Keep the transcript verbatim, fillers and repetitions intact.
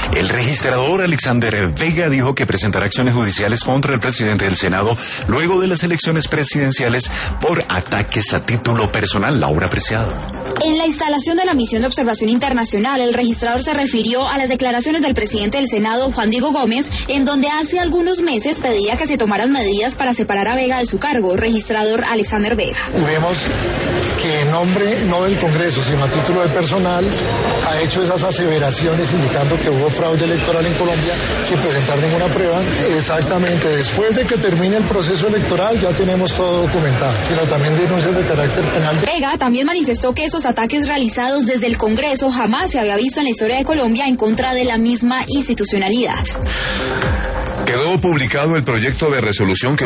El registrador Alexander Vega dijo que presentará acciones judiciales contra el presidente del Senado luego de las elecciones presidenciales por ataques a título personal. Laura Preciado. En la instalación de la misión de observación internacional, el registrador se refirió a las declaraciones del presidente del Senado, Juan Diego Gómez, en donde hace algunos meses pedía que se tomaran medidas para separar a Vega de su cargo. Registrador Alexander Vega. Vemos que en nombre no del Congreso, sino a título de personal, ha hecho esas aseveraciones indicando que hubo fraude electoral en Colombia sin presentar ninguna prueba. Exactamente, después de que termine el proceso electoral ya tenemos todo documentado, sino también denuncias de carácter penal. Vega también manifestó que esos ataques realizados desde el Congreso jamás se había visto en la historia de Colombia en contra de la misma institucionalidad. Quedó publicado el proyecto de resolución que